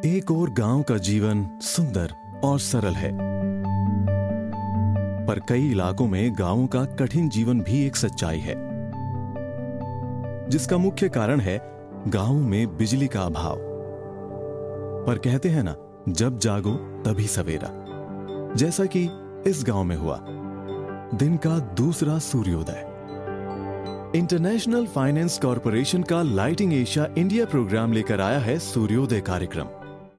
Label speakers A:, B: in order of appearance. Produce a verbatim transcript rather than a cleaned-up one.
A: एक और गांव का जीवन सुंदर और सरल है, पर कई इलाकों में गांवों का कठिन जीवन भी एक सच्चाई है, जिसका मुख्य कारण है गांवों में बिजली का अभाव। पर कहते हैं ना, जब जागो तभी सवेरा। जैसा कि इस गांव में हुआ, दिन का दूसरा सूर्योदय। इंटरनेशनल फाइनेंस कॉरपोरेशन का लाइटिंग एशिया इंडिया प्रोग्राम लेकर आया है सूर्योदय कार्यक्रम।